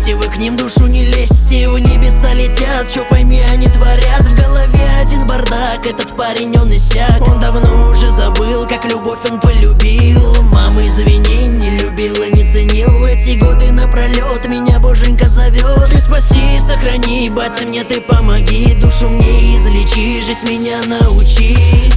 Если вы к ним душу не лезьте, в небеса летят. Чё пойми, они творят. В голове один бардак, этот парень он иссяк. Он давно уже забыл, как любовь он полюбил. Мама, извини, не любила, не ценил. Эти годы напролет меня боженька зовет. Ты спаси, сохрани, батя, мне ты помоги. Душу мне излечи, жизнь меня научи.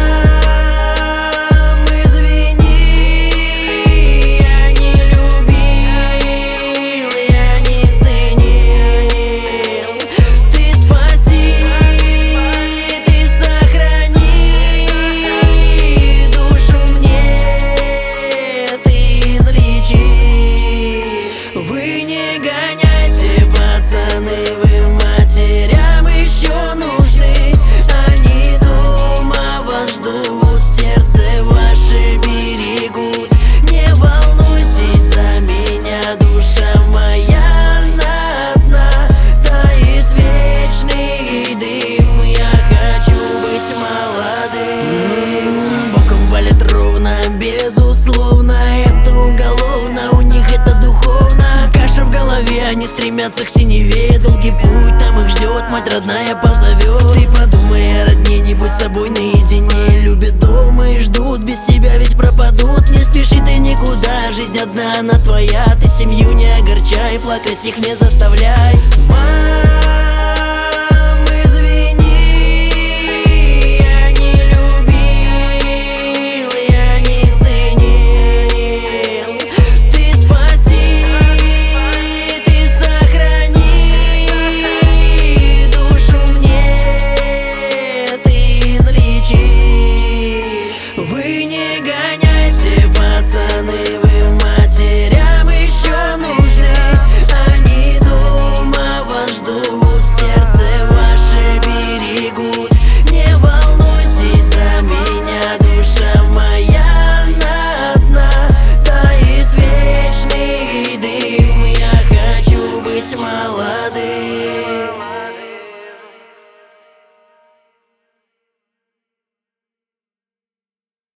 Вы матерям еще нужны, они дома вас ждут, сердце ваше берегут. Не волнуйтесь за меня, душа моя одна, тает вечный дым. Я хочу быть молодым. Боком валит ровно, безусловно, это уголовно, у них это духовно. Каша в голове, они стремятся к синеве. Долгий путь, там их ждет, мать родная позовет. Ты подумай о родне, не будь собой наедине. Любят дома и ждут, без тебя ведь пропадут. Не спеши ты никуда, жизнь одна, она твоя. Ты семью не огорчай, плакать их не заставляй.